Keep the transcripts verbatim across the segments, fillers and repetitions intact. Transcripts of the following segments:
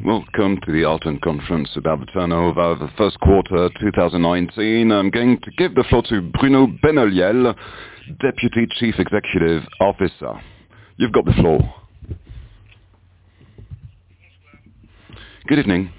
Welcome to the Alten Conference about the turnover of the first quarter two thousand nineteen. I'm going to give the floor to Bruno Benoliel, Deputy Chief Executive Officer. You've got the floor. Good evening.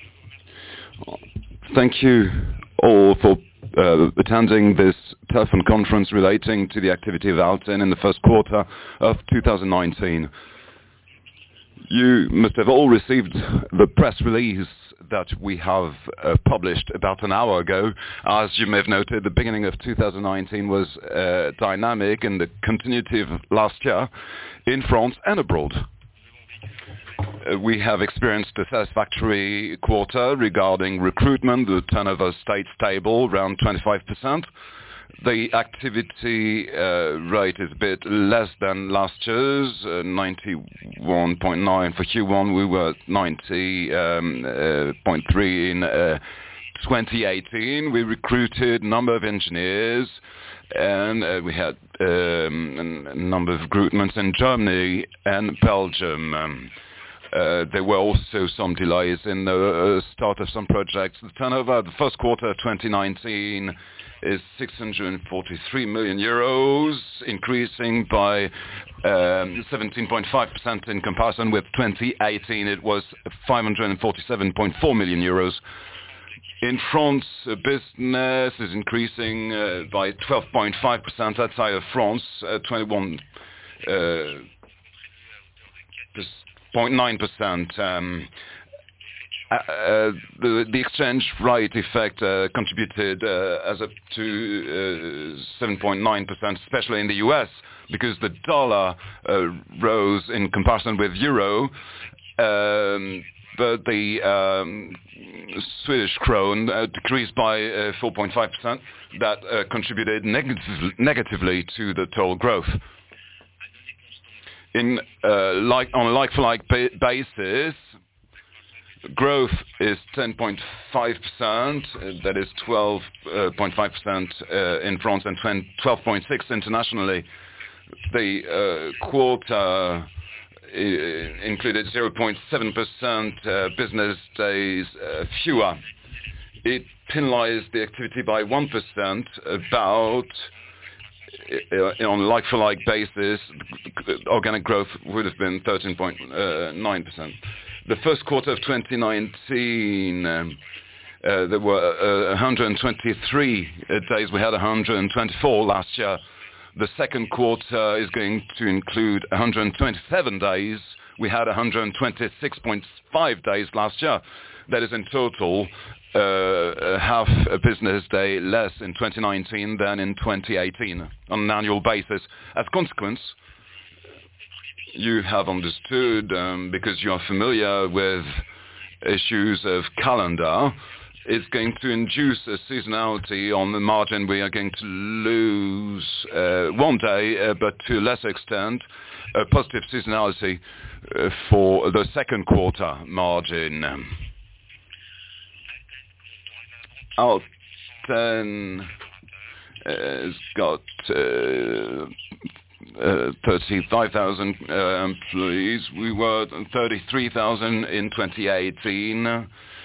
Thank you all for uh, attending this telephone conference relating to the activity of Alten in the first quarter of two thousand nineteen. You must have all received the press release that we have uh, published about an hour ago. As you may have noted, the beginning of two thousand nineteen was uh, dynamic in the continuity of last year in France and abroad. Uh, we have experienced a satisfactory quarter regarding recruitment. The turnover stayed stable, around twenty-five percent. The activity uh, rate is a bit less than last year's, uh, ninety-one point nine for Q one. We were at ninety point three um, uh, in uh, twenty eighteen. We recruited a number of engineers, and uh, we had um, a number of recruitments in Germany and Belgium. Um, Uh, there were also some delays in the uh, start of some projects. The turnover the first quarter of twenty nineteen is six hundred forty-three million euros, increasing by um, seventeen point five percent in comparison with twenty eighteen. It was five hundred forty-seven point four million euros. In France, uh, business is increasing uh, by twelve point five percent outside of France, uh, twenty-one uh, percent. zero point nine percent. Um, uh, uh, the, the exchange rate effect uh, contributed uh, as up to uh, seven point nine percent, especially in the U S, because the dollar uh, rose in comparison with euro, um, but the um, Swedish krona uh, decreased by uh, four point five percent. That uh, contributed negative, negatively to the total growth. In uh, like on a like-for-like ba basis, growth is ten point five percent. Uh, that is twelve point five percent uh, in France and twelve point six percent internationally. The uh, quarter uh, included zero point seven percent uh, business days uh, fewer. It penalized the activity by one percent, about. Uh, on a like-for-like basis, organic growth would have been thirteen point nine percent. The first quarter of twenty nineteen, um, uh, there were uh, one hundred twenty-three days. We had one hundred twenty-four last year. The second quarter is going to include one hundred twenty-seven days. We had one hundred twenty-six point five days last year. That is in total uh, half a business day less in twenty nineteen than in twenty eighteen on an annual basis. As a consequence, you have understood, um, because you are familiar with issues of calendar, it's going to induce a seasonality on the margin. We are going to lose uh, one day, uh, but to a lesser extent, a positive seasonality uh, for the second quarter margin. Alten has got uh, uh, thirty-five thousand uh, employees. We were thirty-three thousand in twenty eighteen. Uh,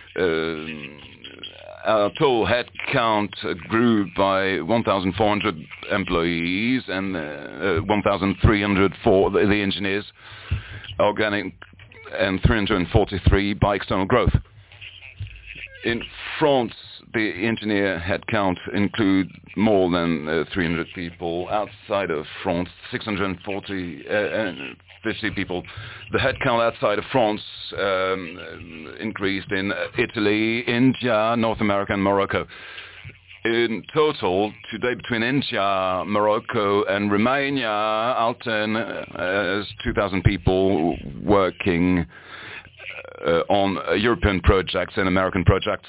our total headcount grew by one thousand four hundred employees and uh, one thousand three hundred for the, the engineers, organic, and three hundred forty-three by external growth. In France, the engineer headcount include more than uh, three hundred people. Outside of France, six hundred forty, uh, fifty people. The headcount outside of France um, increased in Italy, India, North America, and Morocco. In total, today between India, Morocco, and Romania, Alten has two thousand people working uh, on uh, European projects and American projects.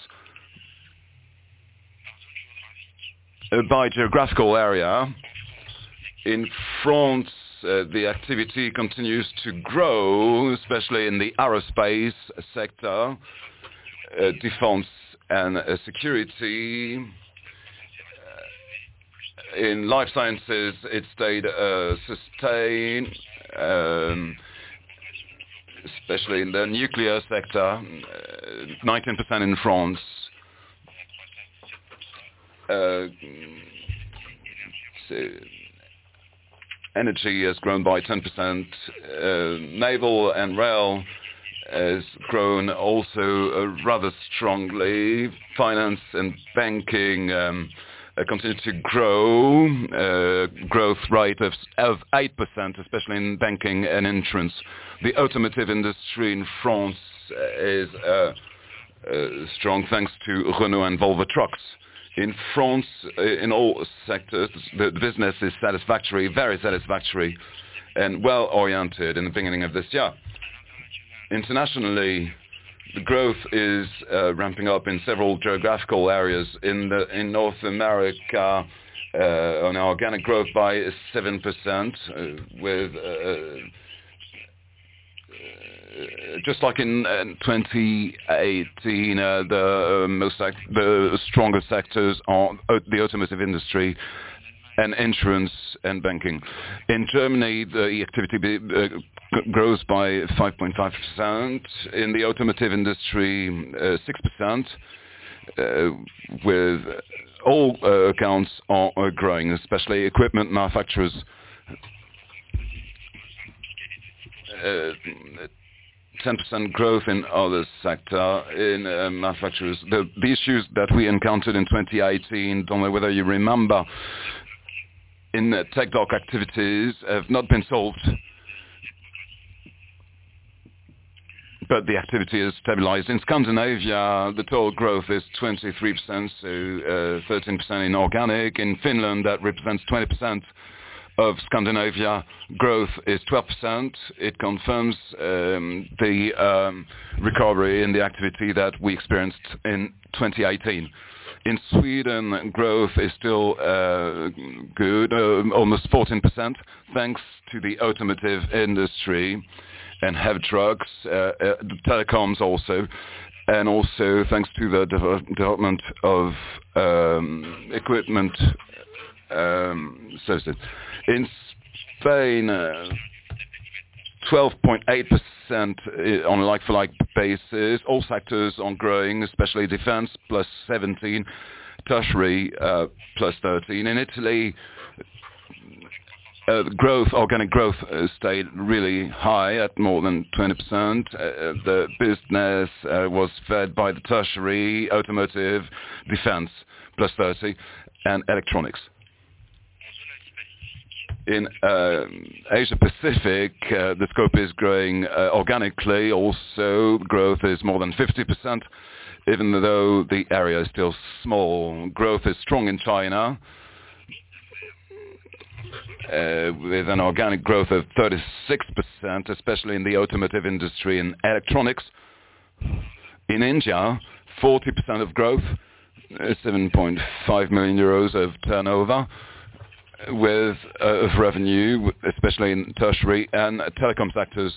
Uh, by geographical area, in France, uh, the activity continues to grow, especially in the aerospace sector, uh, defense and uh, security. Uh, in life sciences, it stayed uh, sustained, um, especially in the nuclear sector, uh, nineteen percent in France. Uh, so energy has grown by ten percent. Uh, naval and rail has grown also uh, rather strongly. Finance and banking um, uh, continue to grow. Uh, growth rate of, of eight percent, especially in banking and insurance. The automotive industry in France is uh, uh, strong thanks to Renault and Volvo trucks. In France, in all sectors, the business is satisfactory, very satisfactory, and well-oriented in the beginning of this year. Internationally, the growth is uh, ramping up in several geographical areas. In, the, in North America, uh, on organic growth by seven percent, uh, with uh, just like in uh, twenty eighteen, uh, the uh, most sec- the strongest sectors are uh, the automotive industry and insurance and banking. In Germany, the activity be, uh, g- grows by five point five percent. In the automotive industry, uh, six percent, uh, with all uh, accounts are, are growing, especially equipment manufacturers. Uh, ten percent growth in other sector, in uh, manufacturers. The, the issues that we encountered in twenty eighteen, don't know whether you remember, in uh, tech dock activities have not been solved, but the activity is stabilized. In Scandinavia, the total growth is twenty-three percent, so uh, thirteen percent in organic. In Finland, that represents twenty percent of Scandinavia. Growth is twelve percent. It confirms um, the um, recovery in the activity that we experienced in twenty eighteen. In Sweden, growth is still uh, good, uh, almost fourteen percent, thanks to the automotive industry and heavy trucks, uh, uh, telecoms also, and also thanks to the de- development of um, equipment um, services. In Spain, uh, twelve point eight percent on a like-for-like basis. All sectors are growing, especially defense, plus seventeen, tertiary, uh, plus thirteen. In Italy, uh, growth, organic growth uh, stayed really high at more than twenty percent. Uh, the business uh, was fed by the tertiary, automotive, defense, plus thirty, and electronics. In uh, Asia Pacific, uh, the scope is growing uh, organically. Also, growth is more than fifty percent, even though the area is still small. Growth is strong in China, uh, with an organic growth of thirty-six percent, especially in the automotive industry and electronics. In India, forty percent of growth, uh, seven point five million euros of turnover, with uh, of revenue, especially in tertiary and telecom sectors.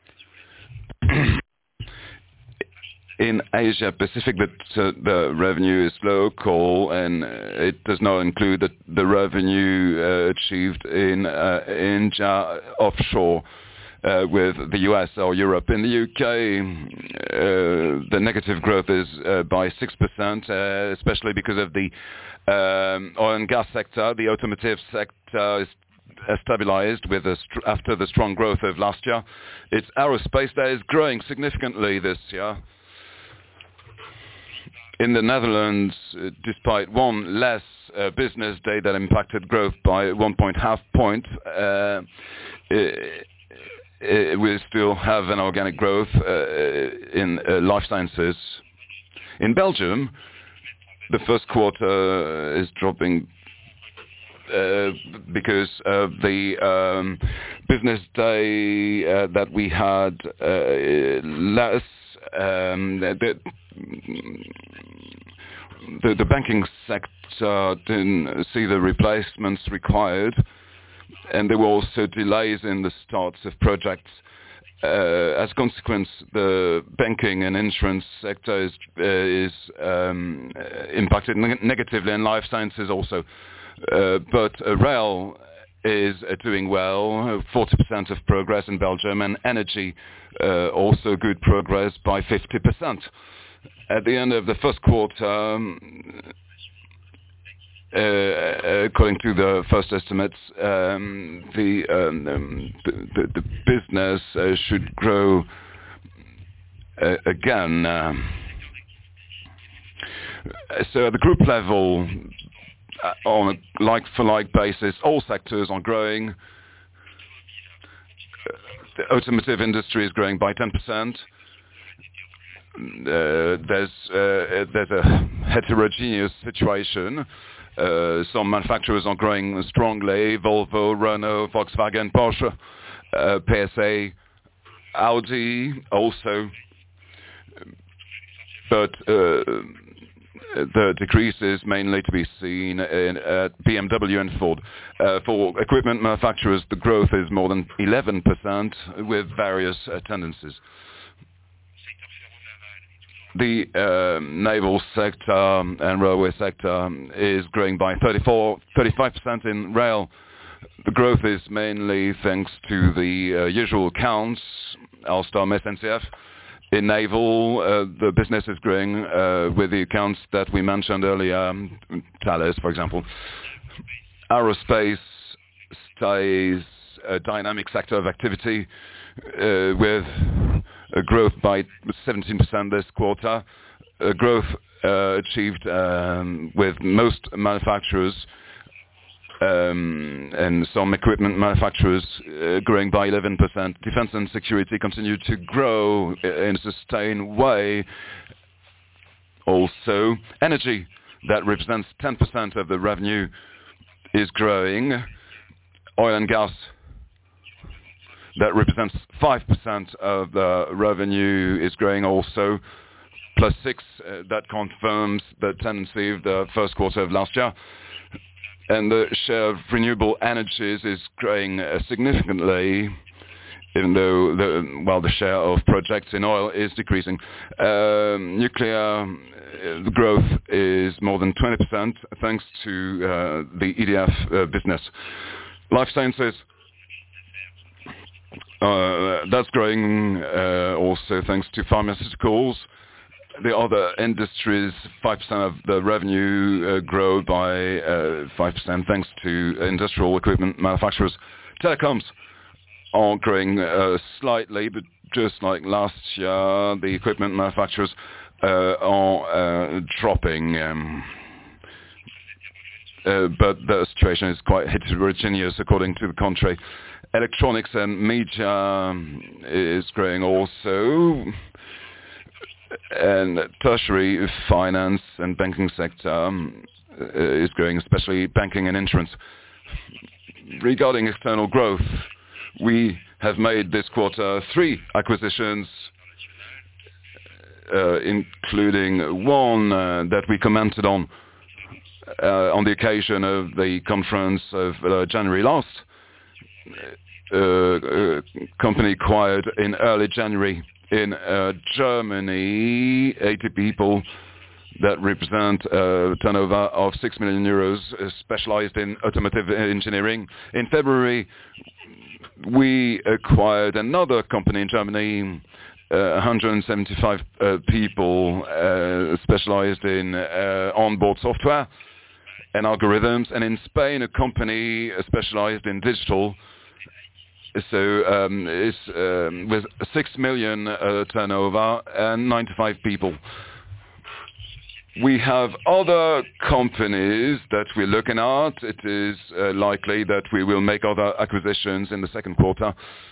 In Asia Pacific, the, uh, the revenue is local, and uh, it does not include the, the revenue uh, achieved in uh, India offshore uh, with the U S or Europe. In the U K, uh, the negative growth is uh, by six percent, uh, especially because of the um, oil and gas sector. The automotive sector is uh, stabilized with a st- after the strong growth of last year. Its aerospace that is growing significantly this year. In the Netherlands, uh, despite one less uh, business day that impacted growth by one point half point, uh, it, it, we still have an organic growth uh, in uh, life sciences. In Belgium, the first quarter is dropping uh, because of the um, business day uh, that we had uh, less. Um, the, the, the banking sector didn't see the replacements required, and there were also delays in the starts of projects. Uh, as a consequence, the banking and insurance sector is, uh, is um, impacted neg- negatively, and life sciences also. Uh, but uh, rail is uh, doing well, forty percent of progress in Belgium, and energy uh, also good progress by fifty percent. At the end of the first quarter, um, uh, according to the first estimates, um, the, um, um, the, the, the business uh, should grow uh, again. Um, so at the group level, uh, on a like-for-like basis, all sectors are growing. The automotive industry is growing by ten percent. Uh, there's uh, there's a heterogeneous situation. Uh, some manufacturers are growing strongly: Volvo, Renault, Volkswagen, Porsche, uh, P S A, Audi also. But uh, the decrease is mainly to be seen in uh, B M W and Ford. Uh, for equipment manufacturers, the growth is more than eleven percent with various uh, tendencies. The uh, naval sector and railway sector is growing by thirty-four, thirty-five percent in rail. The growth is mainly thanks to the uh, usual accounts, Alstom, S N C F. In naval, uh, the business is growing uh, with the accounts that we mentioned earlier, Thales, for example. Aerospace stays a dynamic sector of activity uh, with a growth by seventeen percent this quarter. A growth uh, achieved um, with most manufacturers um, and some equipment manufacturers uh, growing by eleven percent. Defense and security continue to grow in a sustained way. Also, energy, that represents ten percent of the revenue, is growing. Oil and gas, that represents five percent of the revenue, is growing also, plus six. Uh, that confirms the tendency of the first quarter of last year. And the share of renewable energies is growing uh, significantly, even though the, well, the share of projects in oil is decreasing. Um, nuclear, uh, the growth is more than twenty percent thanks to uh, the E D F uh, business. Life sciences, Uh, that's growing uh, also thanks to pharmaceuticals. The other industries, five percent of the revenue uh, grow by uh, five percent thanks to industrial equipment manufacturers. Telecoms are growing uh, slightly, but just like last year, the equipment manufacturers uh, are uh, dropping. Um, uh, but the situation is quite heterogeneous according to the contrary. Electronics and media is growing also, and tertiary finance and banking sector um, is growing, especially banking and insurance. Regarding external growth, we have made this quarter three acquisitions, uh, including one uh, that we commented on uh, on the occasion of the conference of uh, January last. Uh, uh, company acquired in early January in uh, Germany, eighty people that represent a turnover of six million euros, uh, specialized in automotive engineering. In February, we acquired another company in Germany, uh, one hundred seventy-five uh, people, uh, specialized in uh, onboard software and algorithms, and in Spain, a company specialized in digital. So um, it's um, with six million uh, turnover and ninety-five people. We have other companies that we're looking at. It is uh, likely that we will make other acquisitions in the second quarter.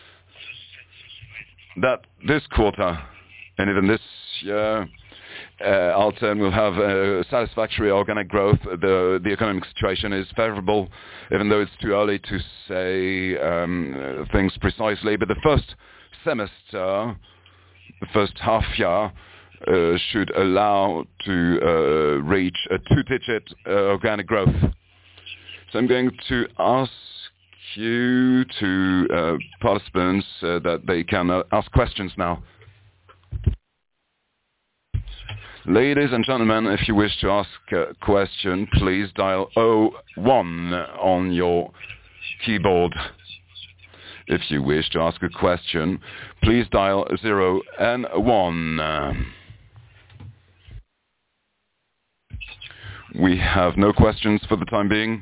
That this quarter, and even this year, Uh, Alten will have uh, satisfactory organic growth. The, the economic situation is favorable, even though it's too early to say um, things precisely. But the first semester, the first half year, uh, should allow to uh, reach a two-digit uh, organic growth. So I'm going to ask you to uh, participants uh, that they can uh, ask questions now. Ladies and gentlemen, if you wish to ask a question, please dial zero one on your keyboard. If you wish to ask a question, please dial zero and one. We have no questions for the time being.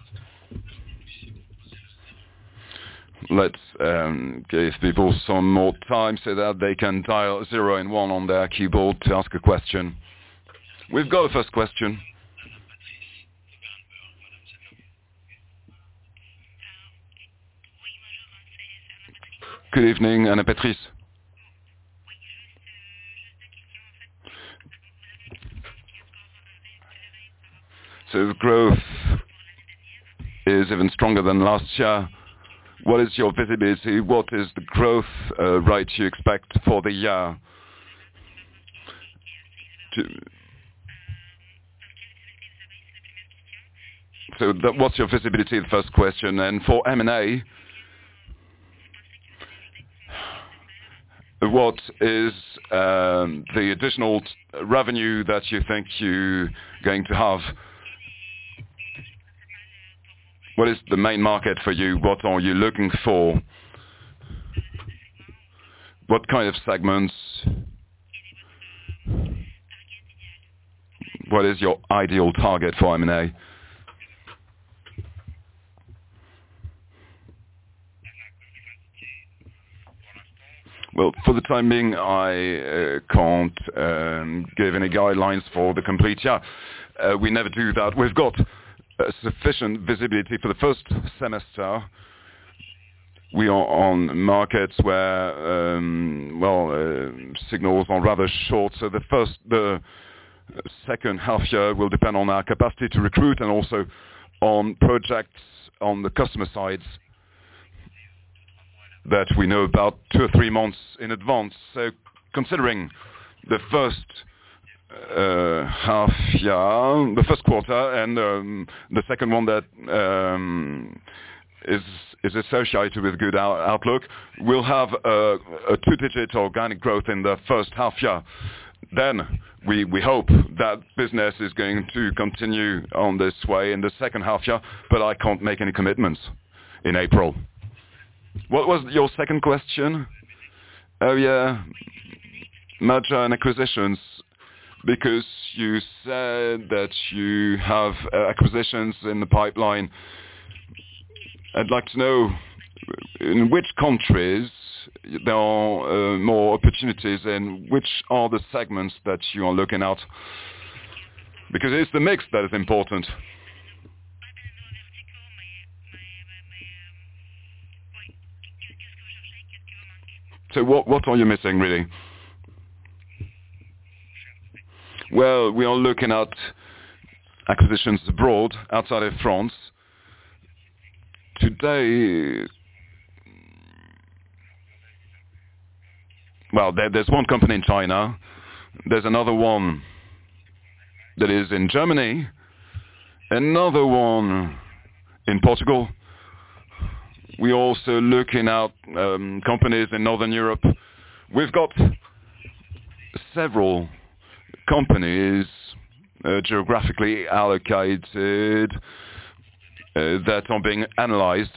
Let's um, give people some more time so that they can dial zero and one on their keyboard to ask a question. We've got a first question. Good evening, Anna Patrice. So the growth is even stronger than last year. What is your visibility? What is the growth uh, rate you expect for the year? To so that, what's your visibility, the first question? And for M and A, what is um, the additional t- revenue that you think you're going to have? What is the main market for you? What are you looking for? What kind of segments? What is your ideal target for M and A? Well, for the time being, I uh, can't um, give any guidelines for the complete year. Uh, we never do that. We've got uh, sufficient visibility for the first semester. We are on markets where, um, well, uh, signals are rather short. So the first, the second half year will depend on our capacity to recruit and also on projects on the customer sides that we know about two or three months in advance. So considering the first uh, half year, the first quarter, and um, the second one that um, is is associated with good out- outlook, we'll have a, a two-digit organic growth in the first half year. Then we, we hope that business is going to continue on this way in the second half year, but I can't make any commitments in April. What was your second question? Oh yeah, merger and acquisitions. Because you said that you have uh, acquisitions in the pipeline. I'd like to know in which countries there are uh, more opportunities and which are the segments that you are looking at. Because it's the mix that is important. So what, what are you missing, really? Well, we are looking at acquisitions abroad, outside of France. Today, well, there, there's one company in China. There's another one that is in Germany. Another one in Portugal. We're also looking at um, companies in Northern Europe. We've got several companies uh, geographically allocated uh, that are being analyzed,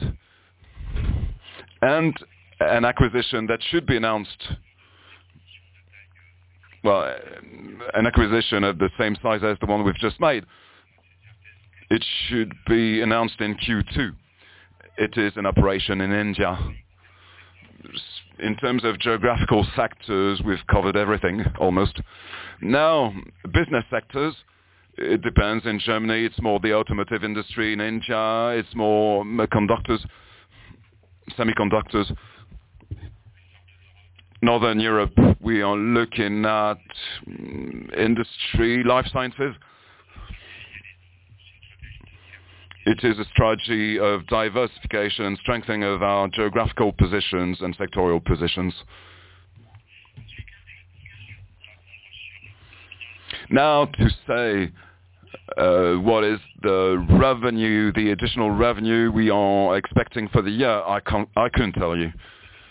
and an acquisition that should be announced, well, an acquisition of the same size as the one we've just made. It should be announced in Q two. It is an operation in India. In terms of geographical sectors, we've covered everything, almost. Now, business sectors, it depends. In Germany, it's more the automotive industry. In India, it's more conductors, semiconductors. Northern Europe, we are looking at industry, life sciences. It is a strategy of diversification and strengthening of our geographical positions and sectorial positions. Now, to say uh, what is the revenue, the additional revenue we are expecting for the year, I can't, I couldn't tell you.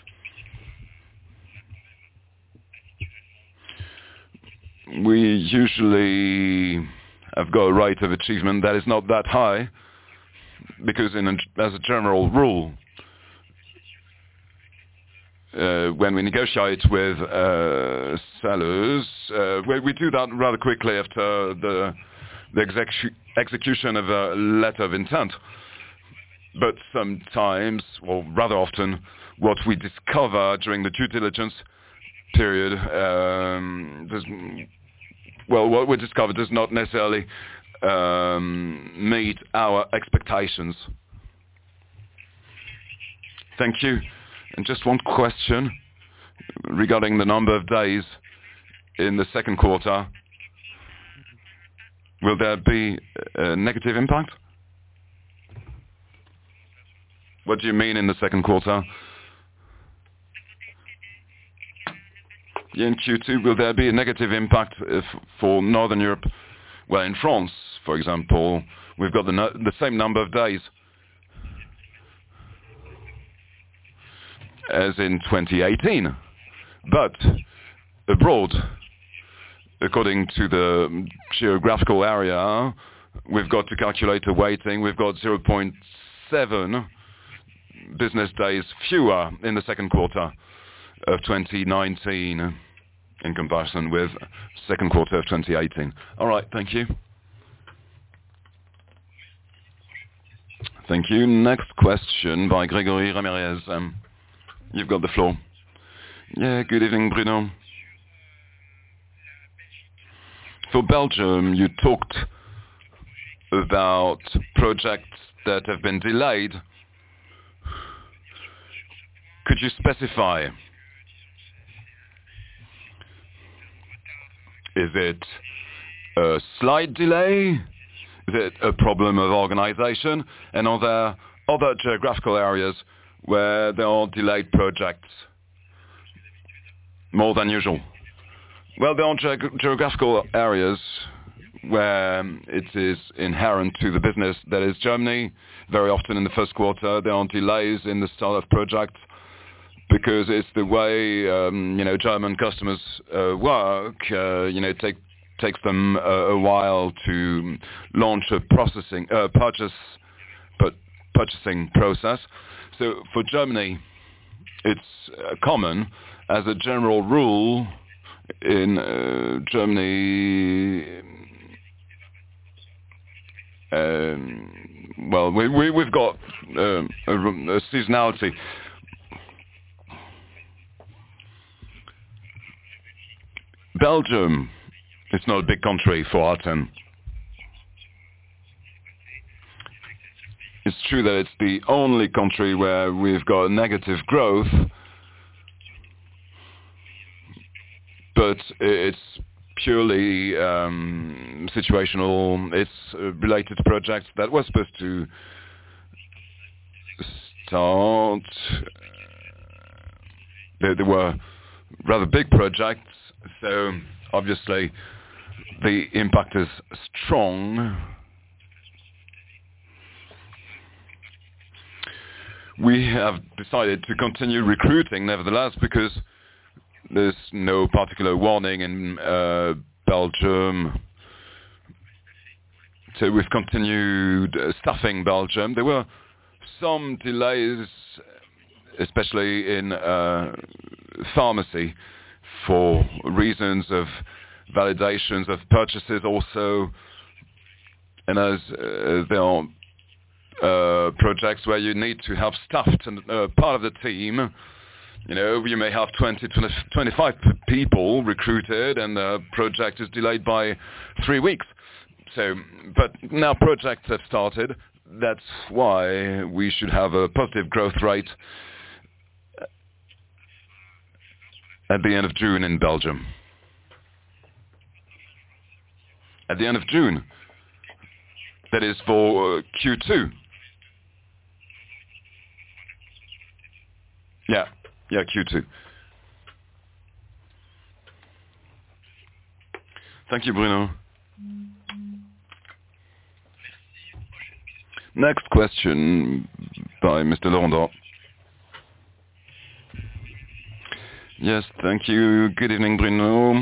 We usually have got a rate of achievement that is not that high, because in a, as a general rule, uh, when we negotiate with uh, sellers, uh, we, we do that rather quickly after the, the execu execution of a letter of intent. But sometimes, or rather often, what we discover during the due diligence period, um, does, well, what we discover does not necessarily um, meet our expectations. Thank you. And just one question regarding the number of days in the second quarter. Will there be a negative impact? What do you mean in the second quarter? In Q two, will there be a negative impact if, for Northern Europe? Well, in France, for example, we've got the, no the same number of days as in twenty eighteen. But abroad, according to the geographical area, we've got to calculate a weighting. We've got zero point seven business days fewer in the second quarter of twenty nineteen in comparison with second quarter of twenty eighteen. All right, thank you. Thank you. Next question by Grégory Ramirez. Um, you've got the floor. Yeah, good evening, Bruno. For Belgium, you talked about projects that have been delayed. Could you specify? Is it a slight delay? Is it a problem of organization? And are there other geographical areas where there are delayed projects more than usual? Well, there are ge geographical areas where it is inherent to the business. That is Germany. Very often in the first quarter, there are delays in the start of projects, because it's the way um, you know German customers uh, work. Uh, you know, it take, takes them a, a while to launch a processing uh, purchase, but purchasing process. So for Germany, it's uh, common as a general rule in uh, Germany. Um, well, we, we we've got uh, a, a seasonality. Belgium, it's not a big country for Alten. It's true that it's the only country where we've got negative growth, but it's purely um, situational. It's uh, related to projects that were supposed to start. There, there were rather big projects. So obviously the impact is strong. We have decided to continue recruiting nevertheless, because there's no particular warning in uh, Belgium. So we've continued uh, staffing Belgium. There were some delays, especially in uh, pharmacy, for reasons of validations of purchases also, and as uh, there are uh, projects where you need to have staff and uh, part of the team. You know, you may have twenty, twenty, twenty-five people recruited, and the project is delayed by three weeks. So, but now projects have started. That's why we should have a positive growth rate at the end of June in Belgium. At the end of June. That is for uh, Q two. Yeah, yeah, Q two. Thank you, Bruno. Next question by Mister Laurent. Yes, thank you. Good evening, Bruno.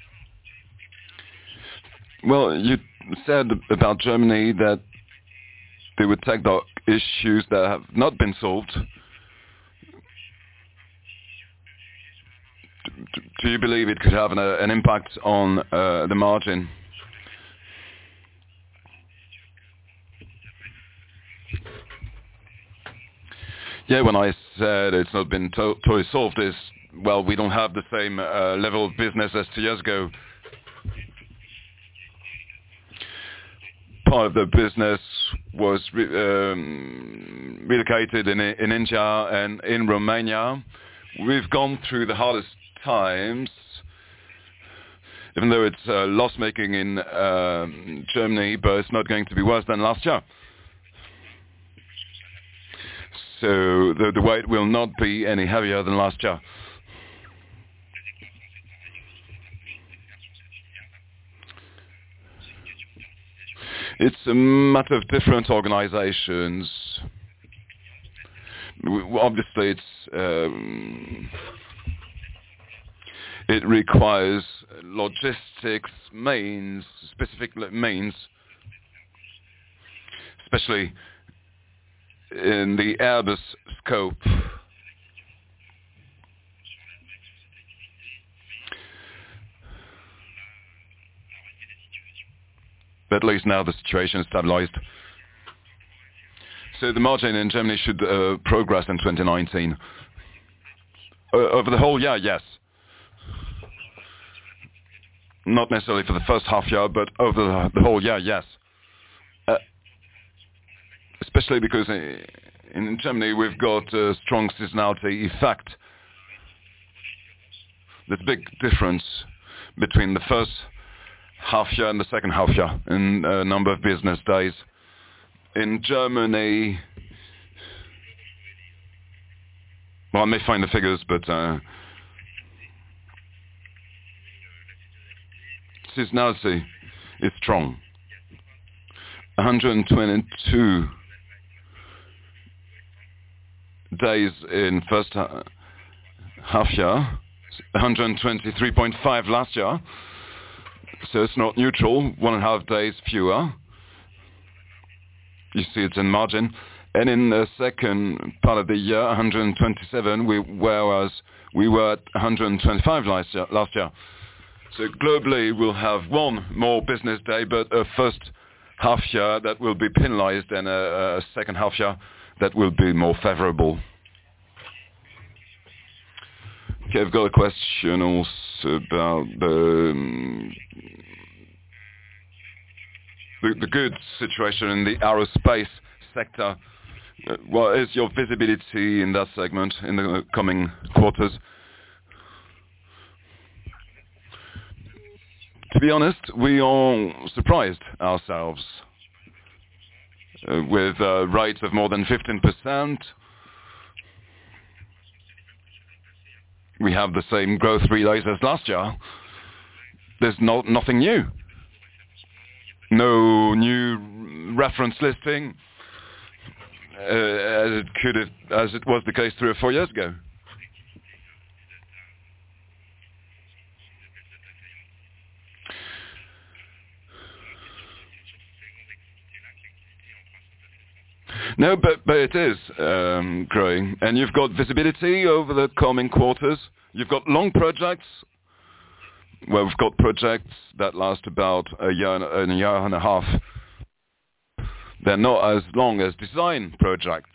Well, you said about Germany that they would take the issues that have not been solved. Do, do you believe it could have an, uh, an impact on uh, the margin? Yeah, when I said it's not been to- totally solved, is, well, we don't have the same uh, level of business as two years ago. Part of the business was re- um, relocated in, in India and in Romania. We've gone through the hardest times, even though it's uh, loss-making in um, Germany, but it's not going to be worse than last year. So the, the weight will not be any heavier than last year. It's a matter of different organizations. Obviously, it's um, it requires logistics means, specific means, especially in the Airbus scope. But at least now the situation is stabilized. So the margin in Germany should uh, progress in twenty nineteen. Uh, over the whole year, yes. Not necessarily for the first half year, but over the, the whole year, yes. Uh, especially because in, in Germany we've got a strong seasonality effect. There's a big difference between the first half year and the second half year in a number of business days. In Germany, well, I may find the figures, but uh, seasonality is strong. one hundred twenty-two days in first ha- half year, one hundred twenty-three point five last year. So it's not neutral, one and a half days fewer. You see it's in margin. And in the second part of the year, one hundred twenty-seven, we, whereas we were at one hundred twenty-five last year. Last year. So globally, we'll have one more business day, but a first half year that will be penalized and a, a second half year that will be more favorable. Okay, I've got a question also about the, um, the, the good situation in the aerospace sector. Uh, what is your visibility in that segment in the coming quarters? To be honest, we are surprised ourselves uh, with uh, rates of more than fifteen percent. We have the same growth relays as last year. There's no, nothing new. No new reference listing, uh, as it could have, as it was the case three or four years ago. No, but, but it is um, growing. And you've got visibility over the coming quarters. You've got long projects. Well, we've got projects that last about a year and a year and a half. They're not as long as design projects.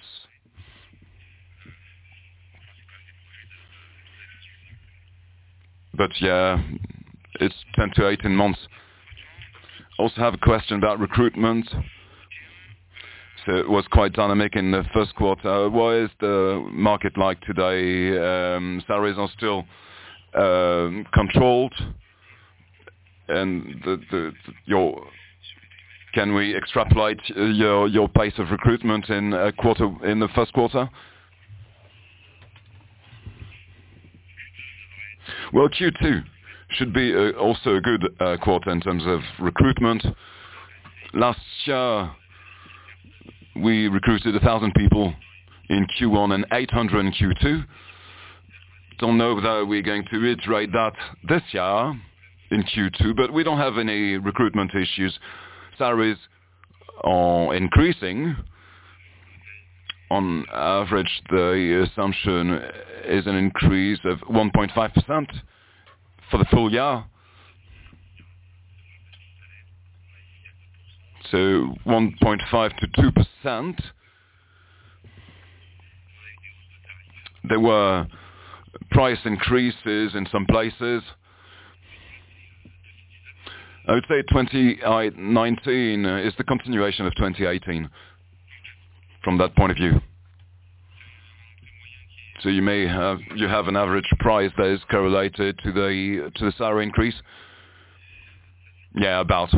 But yeah, it's ten to eighteen months. Also have a question about recruitment. So it was quite dynamic in the first quarter. What is the market like today? Um, salaries are still um, controlled, and the, the, the, your can we extrapolate uh, your your pace of recruitment in a quarter in the first quarter? Well, Q two should be uh, also a good uh, quarter in terms of recruitment. Last year, we recruited one thousand people in Q one and eight hundred in Q two. Don't know whether we're going to reiterate that this year in Q two, but we don't have any recruitment issues. Salaries are increasing, On average, the assumption is an increase of one point five percent for the full year. So one point five to two percent. There were price increases in some places. I would say twenty nineteen is the continuation of twenty eighteen from that point of view. So you may have you have an average price that is correlated to the to the salary increase. Yeah, about.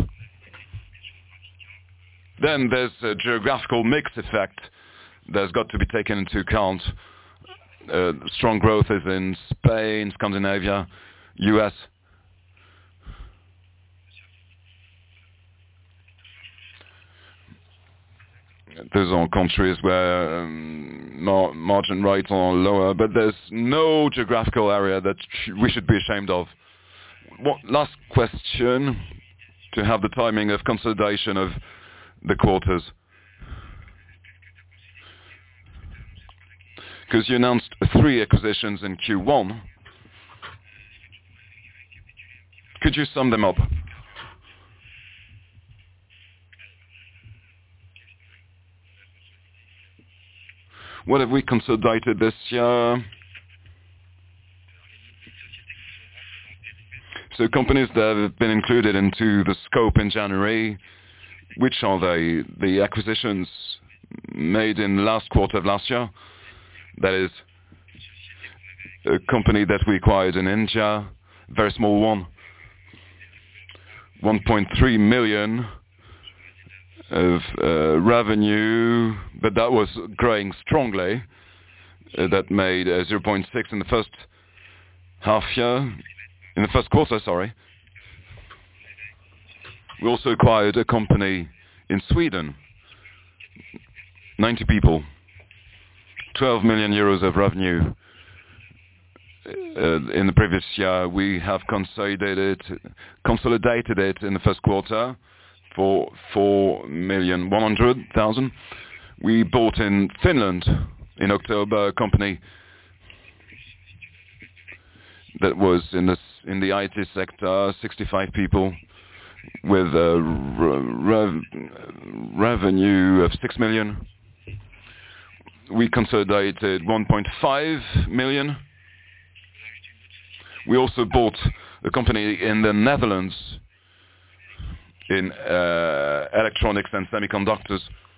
Then there's a geographical mix effect that's got to be taken into account. Uh, strong growth is in Spain, Scandinavia, U S. Those are countries where um, mar margin rates are lower, but there's no geographical area that sh we should be ashamed of. What, last question, to have the timing of consolidation of the quarters. Because you announced three acquisitions in Q one. Could you sum them up? What have we consolidated this year? So companies that have been included into the scope in January, which are they? The acquisitions made in the last quarter of last year? That is a company that we acquired in India, very small one, one point three million of uh, revenue, but that was growing strongly. Uh, that made uh, zero point six in the first half year, in the first quarter, sorry. We also acquired a company in Sweden, ninety people, twelve million euros of revenue. Uh, in the previous year, we have consolidated, consolidated it in the first quarter for four million one hundred thousand. We bought in Finland in October a company that was in the in the I T sector, sixty-five people with a rev, revenue of six million. We consolidated one point five million. We also bought a company in the Netherlands in uh, electronics and semiconductors.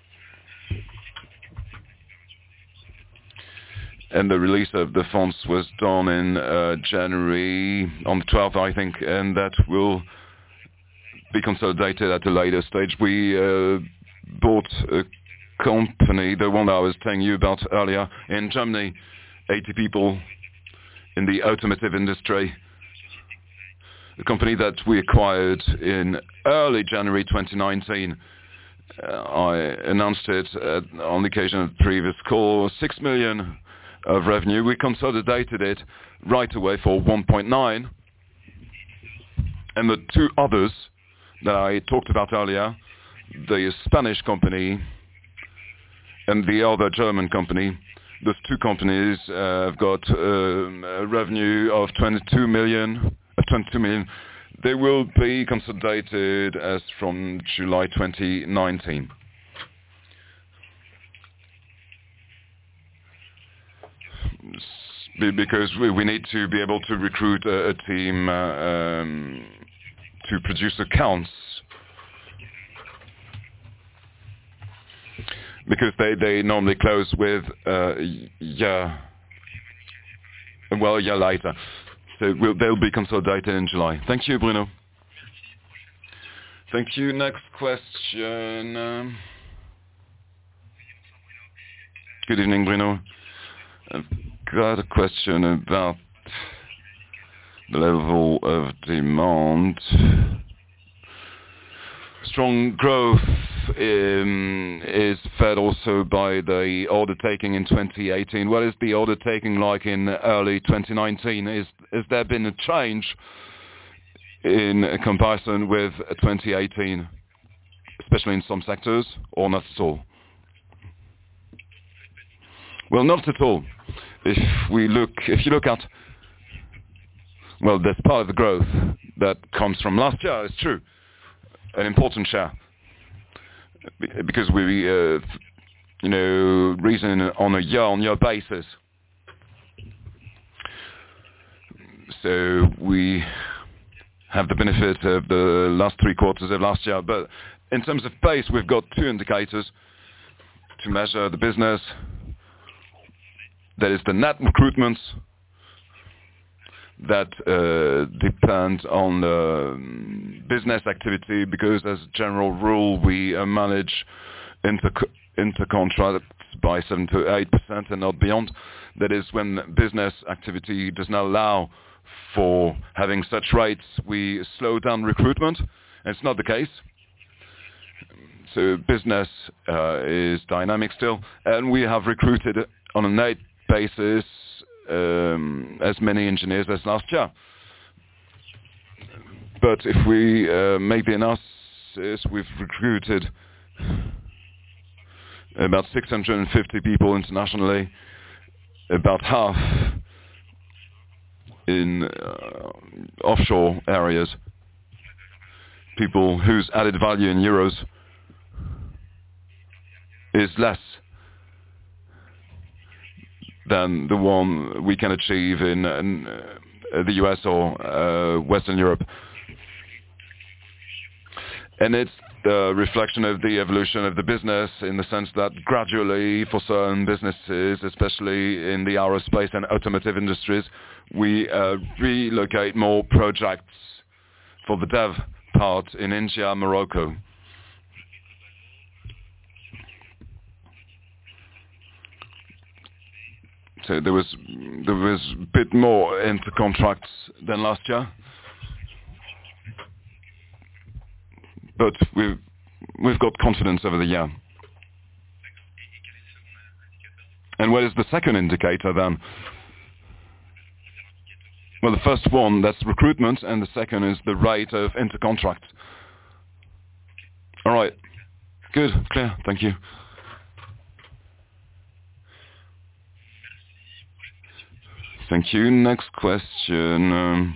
And the release of the funds was done in uh, January, on the twelfth, I think, and that will be consolidated at a later stage. We uh, bought a company, the one that I was telling you about earlier, in Germany, eighty people in the automotive industry. A company that we acquired in early January twenty nineteen. Uh, I announced it uh, on the occasion of the previous call, six million of revenue. We consolidated it right away for one point nine. And the two others that I talked about earlier, the Spanish company and the other German company, those two companies uh, have got um, a revenue of twenty-two million. Uh, twenty-two million. They will be consolidated as from July twenty nineteen. Because we, we need to be able to recruit a, a team uh, um, to produce accounts. Because they, they normally close with uh, yeah, well, a year later. So we'll, they'll be consolidated in July. Thank you, Bruno. Thank you. Next question. Um, good evening, Bruno. I've got a question about the level of demand. Strong growth um, is fed also by the order taking in twenty eighteen. What is the order taking like in early twenty nineteen? Is has there been a change in comparison with twenty eighteen, especially in some sectors, or not at all? Well, not at all. If we look, if you look at, well, there's part of the growth that comes from last year. It's true, an important share, because we, uh, you know, reason on a year-on-year basis. So we have the benefit of the last three quarters of last year. But in terms of pace, we've got two indicators to measure the business. That is the net recruitments that uh, depend on the business activity, because as a general rule, we uh, manage inter inter-contracts by seven to eight percent and not beyond. That is, when business activity does not allow for having such rates, we slow down recruitment. And it's not the case. So business uh, is dynamic still, and we have recruited on a net basis um, as many engineers as last year. But if we uh, make the analysis, we've recruited about six hundred fifty people internationally, about half in uh, offshore areas, people whose added value in euros is less than the one we can achieve in, in uh, the U S or uh, Western Europe. And it's the reflection of the evolution of the business, in the sense that gradually, for certain businesses, especially in the aerospace and automotive industries, we uh, relocate more projects for the dev part in India, Morocco. So there was there was a bit more into contracts than last year, but we've we've got confidence over the year. And what is the second indicator then? Well, the first one, that's recruitment, and the second is the rate of intercontract. All right, good, clear, thank you. Thank you. Next question. Um,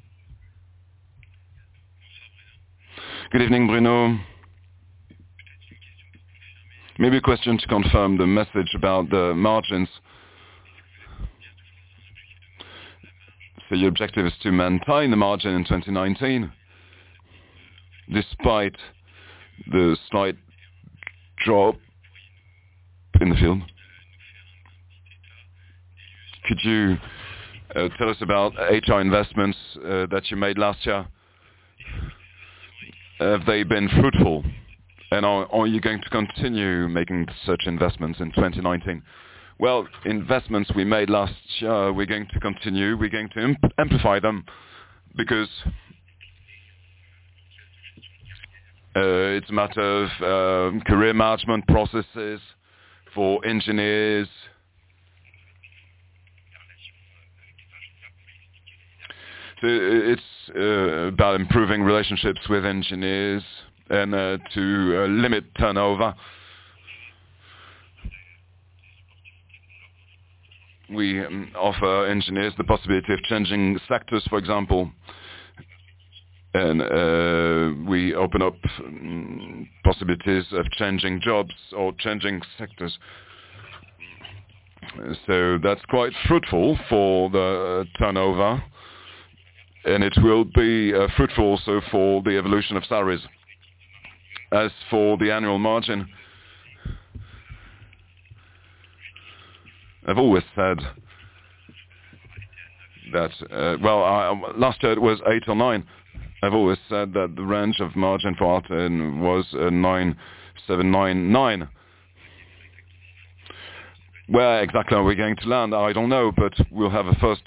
good evening, Bruno. Maybe a question to confirm the message about the margins. So your objective is to maintain the margin in twenty nineteen, despite the slight drop in the field. Could you uh, tell us about H R investments uh, that you made last year? Have they been fruitful? And are, are you going to continue making such investments in twenty nineteen? Well, investments we made last year, we're going to continue. We're going to imp amplify them, because uh, it's a matter of um, career management processes for engineers. So it's uh, about improving relationships with engineers and uh, to uh, limit turnover. We um, offer engineers the possibility of changing sectors, for example, and uh, we open up um, possibilities of changing jobs or changing sectors. So that's quite fruitful for the uh, turnover, and it will be uh, fruitful also for the evolution of salaries. As for the annual margin, I've always said that, uh, well, I, last year it was eight or nine. I've always said that the range of margin for Alten was uh, nine seven nine nine. Where exactly are we going to land? I don't know, but we'll have a first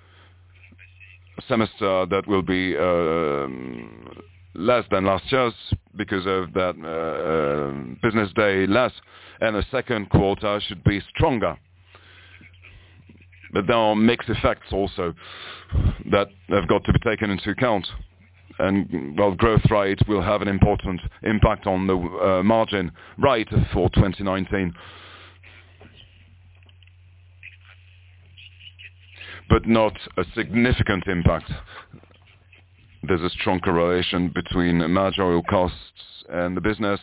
semester that will be uh, less than last year's because of that uh, uh, business day less, and the second quarter should be stronger. But there are mixed effects also that have got to be taken into account. And, well, growth rate will have an important impact on the uh, margin rate for twenty nineteen. but not a significant impact. There's a strong correlation between managerial costs and the business.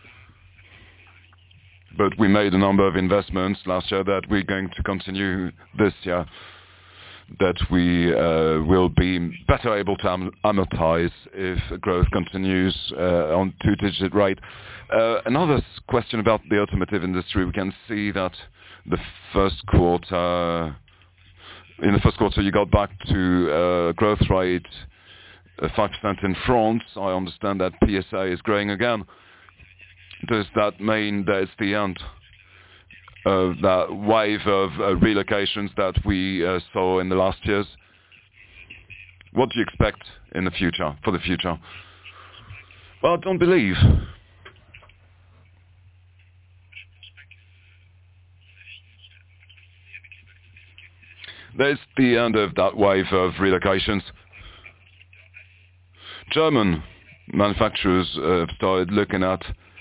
But we made a number of investments last year that we're going to continue this year, that we uh, will be better able to am- amortize if growth continues uh, on two-digit rate. Uh, another s- question about the automotive industry. We can see that the first quarter, in the first quarter, you got back to uh, growth rate uh, five percent in France. I understand that P S A is growing again. Does that mean that it's the end of that wave of uh, relocations that we uh, saw in the last years? What do you expect in the future, for the future? Well, I don't believe. There's the end of that wave of relocations. German manufacturers uh, have started looking at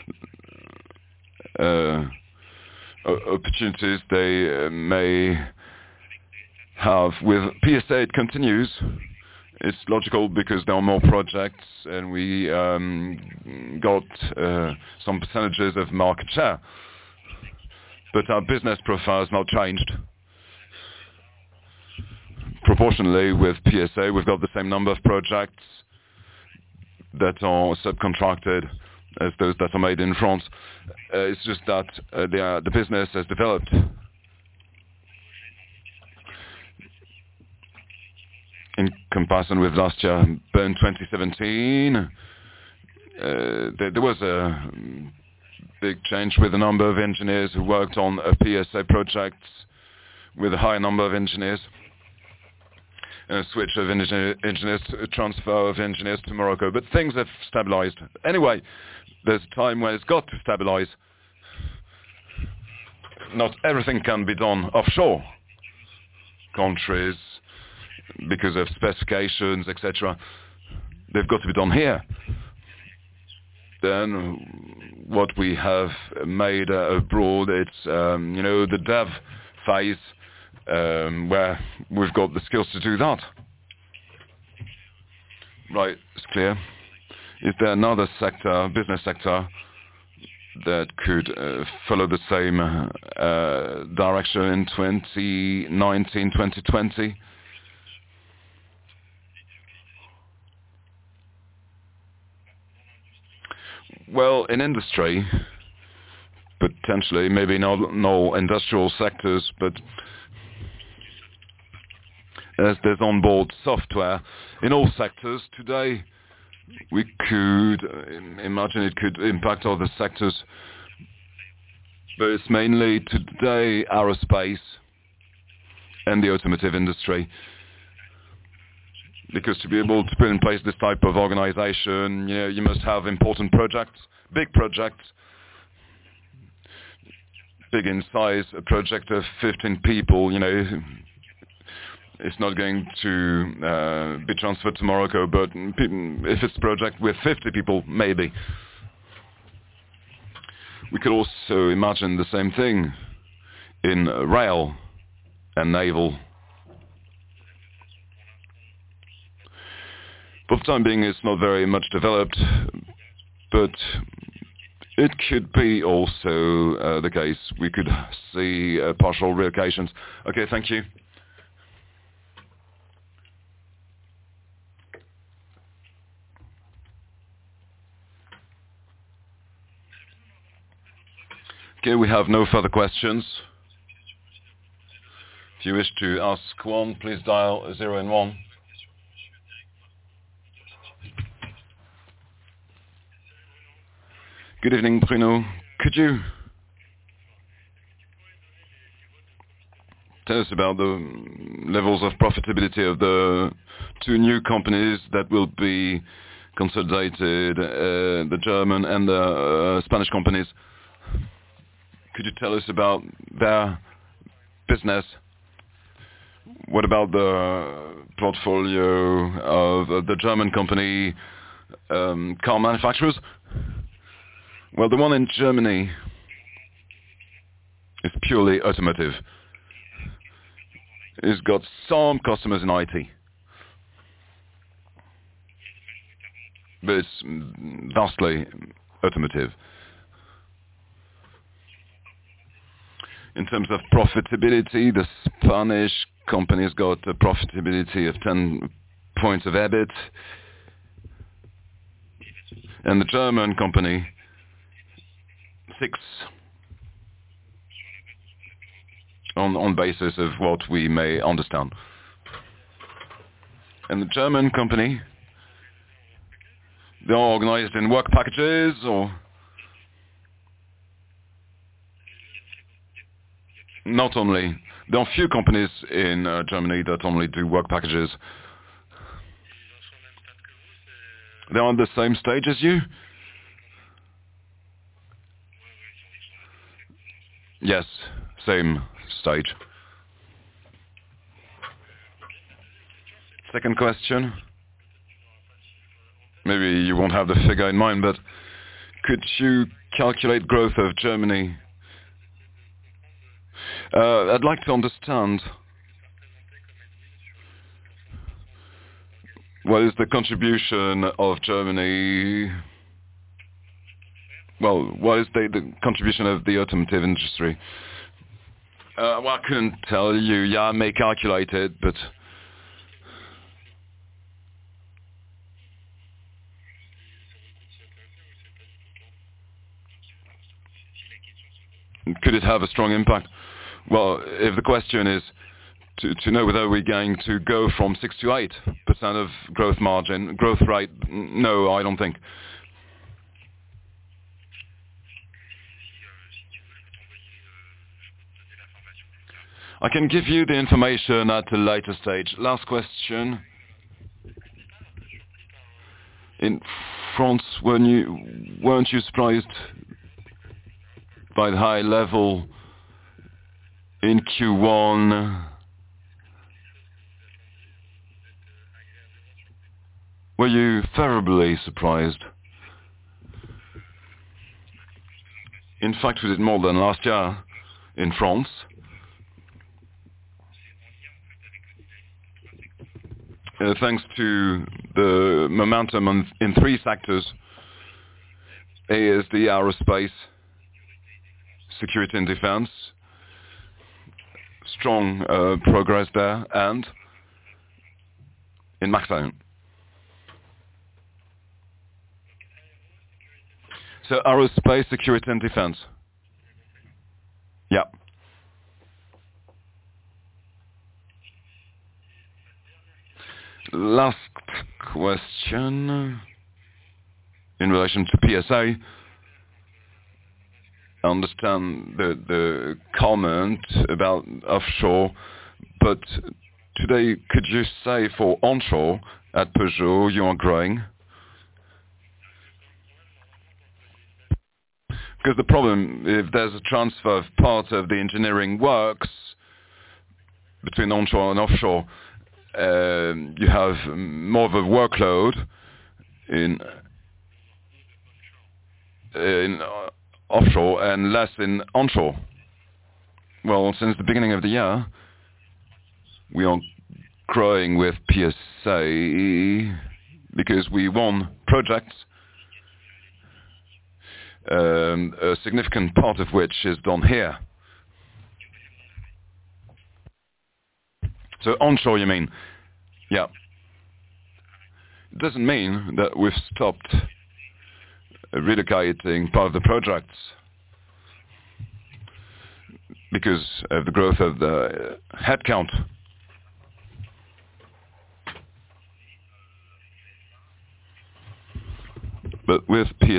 uh, opportunities they uh, may have. With P S A, it continues. It's logical because there are more projects and we um, got uh, some percentages of market share. But our business profile has not changed. Proportionally with P S A, we've got the same number of projects that are subcontracted as those that are made in France. Uh, it's just that uh, the, uh, the business has developed. In comparison with last year, but in twenty seventeen, uh, there, there was a big change with the number of engineers who worked on a P S A project with a higher number of engineers. A switch of engineer, engineers, a transfer of engineers to Morocco, but things have stabilized. Anyway, there's a time when it's got to stabilize. Not everything can be done offshore. Countries, because of specifications, et cetera, they've got to be done here. Then what we have made uh, abroad, it's, um, you know, the dev phase, Um, where we've got the skills to do that. Right, it's clear. Is there another sector, business sector, that could uh, follow the same uh, direction in twenty nineteen, twenty twenty? Well, in industry, potentially, maybe not no industrial sectors, but as there's onboard software in all sectors today, we could uh, imagine it could impact other sectors, but it's mainly today aerospace and the automotive industry, because to be able to put in place this type of organization, you know, you must have important projects, big projects, big in size, a project of fifteen people, you know. It's not going to uh, be transferred to Morocco, but if it's a project with fifty people, maybe. We could also imagine the same thing in rail and naval. For the time being, it's not very much developed, but it could be also uh, the case. We could see uh, partial relocations. Okay, thank you. Okay, we have no further questions. If you wish to ask one, please dial zero and one. Good evening, Bruno. Could you tell us about the levels of profitability of the two new companies that will be consolidated, uh, the German and the uh, Spanish companies? Could you tell us about their business? What about the portfolio of uh, the German company um, car manufacturers? Well, the one in Germany is purely automotive. It's got some customers in I T. But it's vastly automotive. In terms of profitability, the Spanish company's got a profitability of ten points of EBIT, and the German company, six, on, on basis of what we may understand. And the German company, they're organized in work packages, or not only. There are few companies in uh, Germany that only do work packages. They're on the same stage as you? Yes, same stage. Second question. Maybe you won't have the figure in mind, but could you calculate growth of Germany? Uh, I'd like to understand what is the contribution of Germany, well, what is the, the contribution of the automotive industry? Uh, well, I couldn't tell you. Yeah, I may calculate it, but could it have a strong impact? Well, if the question is to, to know whether we're going to go from six to eight percent of growth margin, growth rate, no, I don't think. I can give you the information at a later stage. Last question. In France, when you, weren't you surprised by the high level in Q one? Were you favorably surprised? In fact, we did more than last year in France. Uh, thanks to the momentum on, in three sectors. A is the aerospace, security and defense, strong uh, progress there, and in Maxine. So aerospace, security and defense. Yeah. Last question in relation to P S A. I understand the, the comment about offshore, but today could you say for onshore at Peugeot you are growing? Because the problem, if there's a transfer of part of the engineering works between onshore and offshore, uh, you have more of a workload in in uh, offshore and less in onshore. Well, since the beginning of the year, we are growing with P S A because we won projects, um, a significant part of which is done here. So onshore, you mean? Yeah. It doesn't mean that we've stopped relocating part of the projects because of the growth of the headcount. But with P S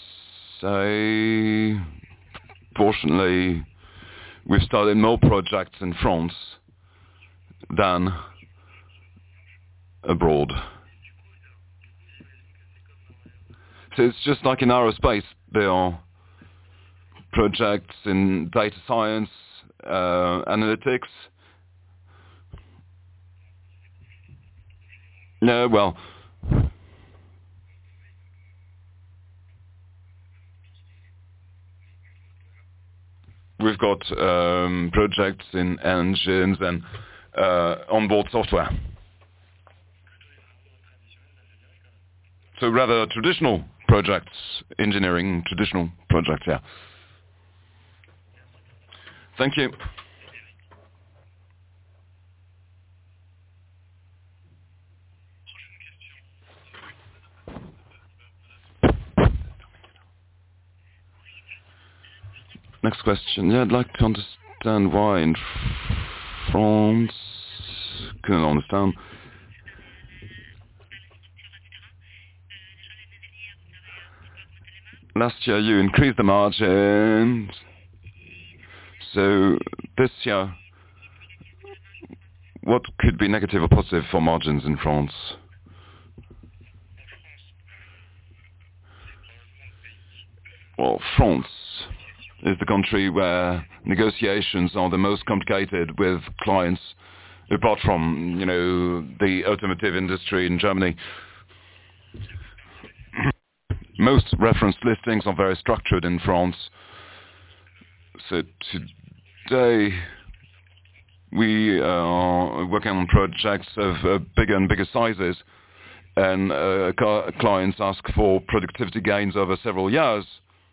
A, fortunately, we've started more projects in France than abroad. So it's just like in aerospace, there are projects in data science, uh, analytics. No, well, we've got um, projects in engines and uh, onboard software. So rather traditional projects, engineering, traditional projects, yeah. Thank you. Next question. Yeah, I'd like to understand why in France, couldn't understand. Last year you increased the margins, so this year, what could be negative or positive for margins in France? Well, France is the country where negotiations are the most complicated with clients, apart from, you know, the automotive industry in Germany. Most reference listings are very structured in France. So today we are working on projects of uh, bigger and bigger sizes, and uh, clients ask for productivity gains over several years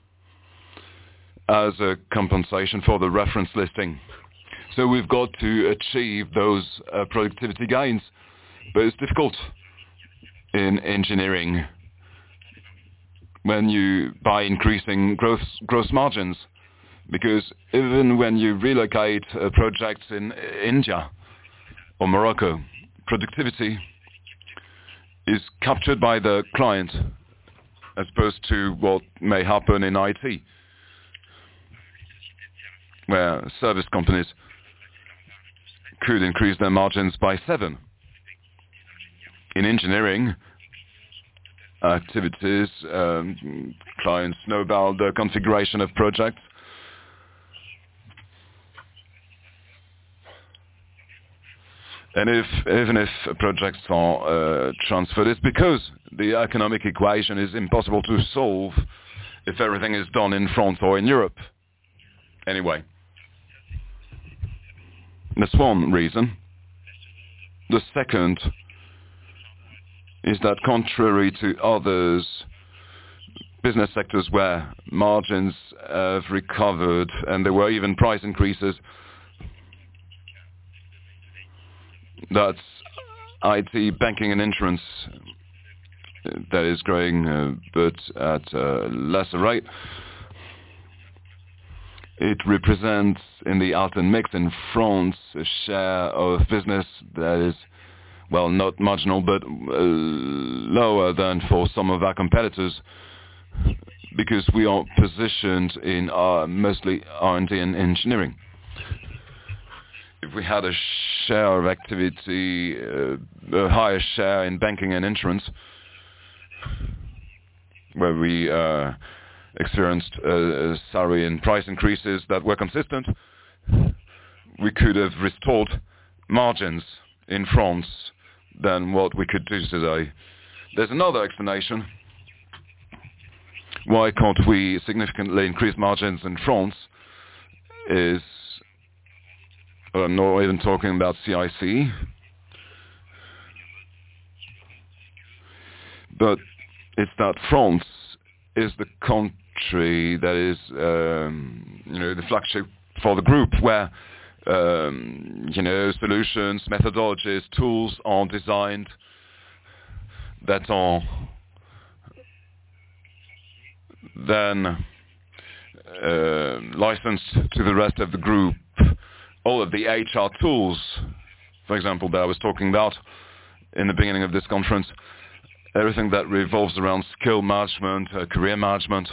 as a compensation for the reference listing. So we've got to achieve those uh, productivity gains, but it's difficult in engineering when you by increasing gross gross margins, because even when you relocate uh, projects in India or Morocco, productivity is captured by the client as opposed to what may happen in I T, where service companies could increase their margins by seven. In engineering activities, um, clients know about the configuration of projects. And if even if projects are uh, transferred, it's because the economic equation is impossible to solve if everything is done in France or in Europe. Anyway, that's one reason. The second is that contrary to others, business sectors where margins have recovered and there were even price increases, that's I T, banking and insurance that is growing, uh, but at a lesser rate. It represents in the Alten mix in France a share of business that is, well, not marginal, but uh, lower than for some of our competitors, because we are positioned in uh, mostly R and D and engineering. If we had a share of activity, uh, a higher share in banking and insurance, where we uh, experienced uh, salary and price increases that were consistent, we could have restored margins in France than what we could do today. There's another explanation. Why can't we significantly increase margins in France is, I'm not even talking about C I C, but it's that France is the country that is, um, you know, the flagship for the group, where Um, you know, solutions, methodologies, tools are designed that are then uh, licensed to the rest of the group. All of the H R tools, for example, that I was talking about in the beginning of this conference, everything that revolves around skill management, uh, career management,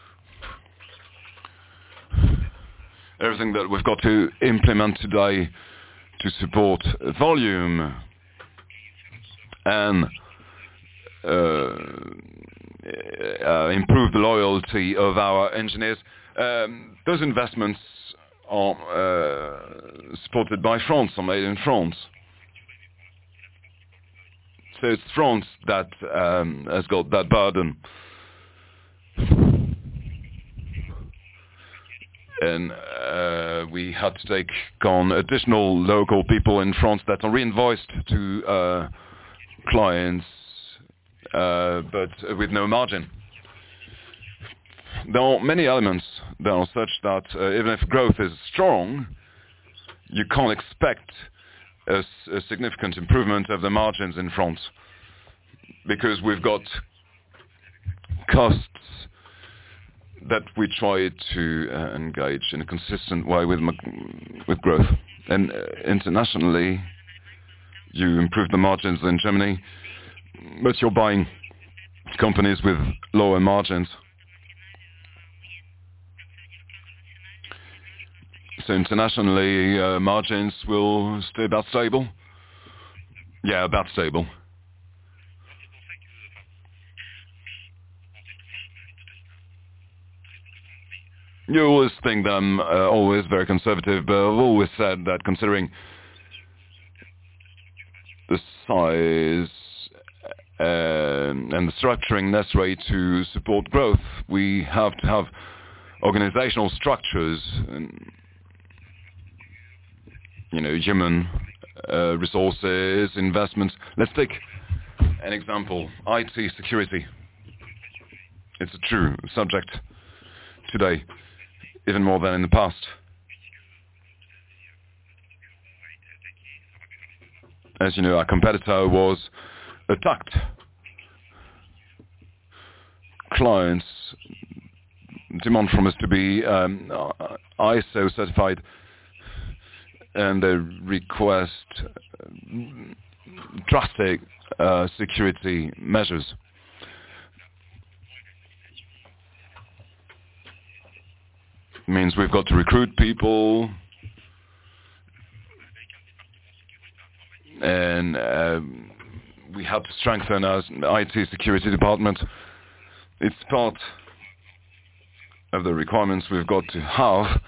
everything that we've got to implement today to support volume and uh, uh, improve the loyalty of our engineers. Um, those investments are uh, supported by France, are made in France. So it's France that um, has got that burden. And uh, we had to take on additional local people in France that are reinvoiced to uh, clients, uh, but with no margin. There are many elements that are such that uh, even if growth is strong, you can't expect a, a significant improvement of the margins in France, because we've got costs that we try to uh, engage in a consistent way with with growth. And uh, internationally, you improve the margins in Germany, but you're buying companies with lower margins. So internationally, uh, margins will stay about stable. Yeah, about stable. You always think that I'm uh, always very conservative, but I've always said that considering the size uh, and the structuring necessary to support growth, we have to have organizational structures, and, you know, human uh, resources, investments. Let's take an example, I T security. It's a true subject today, even more than in the past. As you know, our competitor was attacked. Clients demand from us to be um, I S O certified, and they request drastic uh, security measures. Means we've got to recruit people, and uh, we have to strengthen our I T security department. It's part of the requirements we've got to have.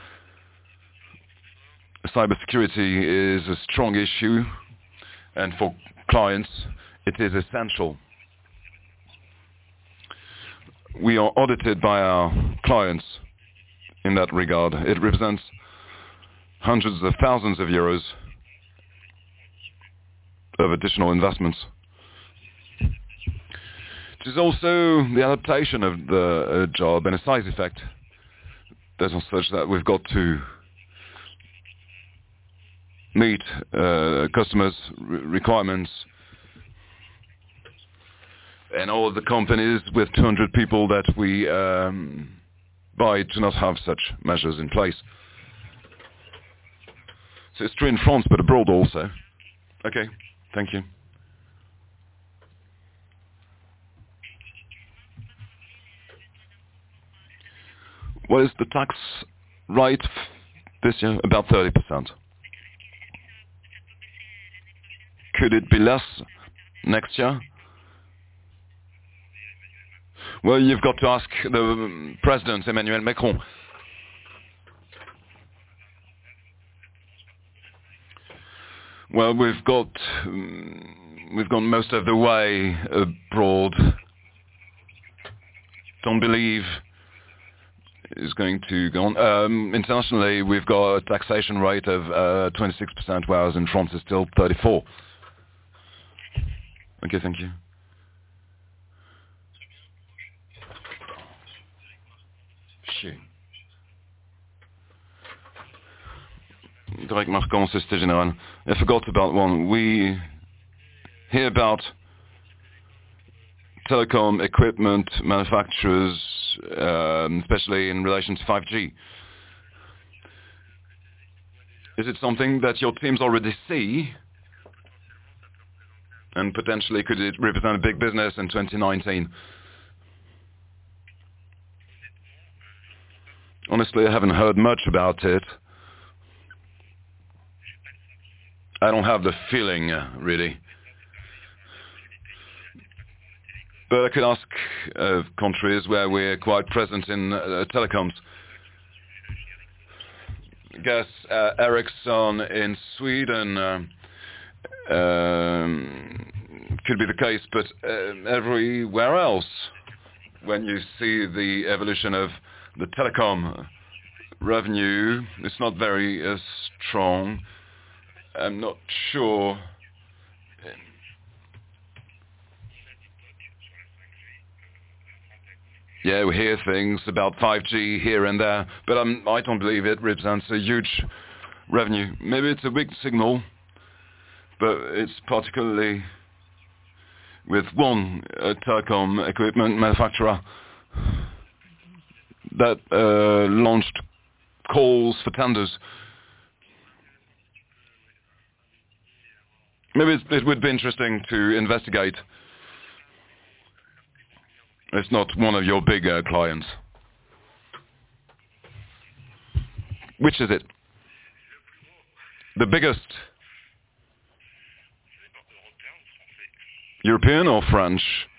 Cybersecurity is a strong issue, and for clients it is essential. We are audited by our clients in that regard. It represents hundreds of thousands of euros of additional investments. It is also the adaptation of the uh, job and a size effect that are such that we've got to meet uh, customers' re- requirements. And all of the companies with two hundred people that we um, buy do not have such measures in place. So it's true in France, but abroad also. Okay, thank you. What is the tax rate this year? About thirty percent. Could it be less next year? Well, you've got to ask the President, Emmanuel Macron. Well, we've got um, we've gone most of the way abroad. Don't believe is going to go on. Um, internationally, we've got a taxation rate of uh, twenty-six percent, whereas in France it's still thirty-four. Okay, thank you. Shit. Derek Marcon, Société Générale. I forgot about one. We hear about telecom equipment manufacturers, um, especially in relation to five G. Is it something that your teams already see? And potentially could it represent a big business in twenty nineteen? Honestly, I haven't heard much about it. I don't have the feeling, uh, really. But I could ask uh, countries where we're quite present in uh, telecoms. I guess uh, Ericsson in Sweden uh, um, could be the case, but uh, everywhere else, when you see the evolution of the telecom revenue is not very uh, strong. I'm not sure. Yeah, we hear things about five G here and there, but um, I don't believe it represents a huge revenue. Maybe it's a weak signal, but it's particularly with one uh, telecom equipment manufacturer that uh, launched calls for tenders. Maybe it's, it would be interesting to investigate. It's not one of your big uh, clients. Which is it? The biggest? European or French?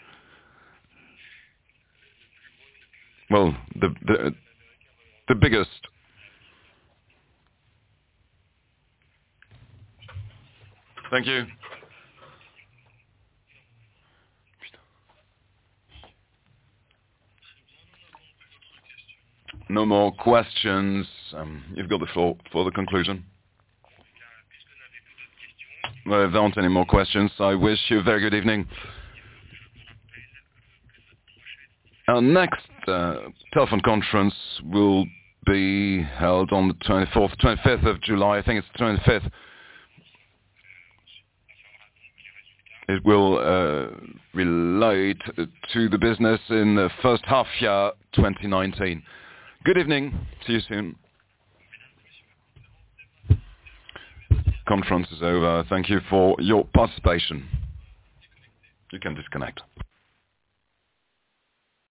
Well, the the, the biggest. Thank you. No more questions. Um, you've got the floor for the conclusion. Well, if there aren't any more questions, I wish you a very good evening. Our next uh, telephone conference will be held on the twenty-fourth, twenty-fifth of July. I think it's the twenty-fifth. It will uh, relate to the business in the first half year twenty nineteen. Good evening. See you soon. Conference is over. Thank you for your participation. You can disconnect.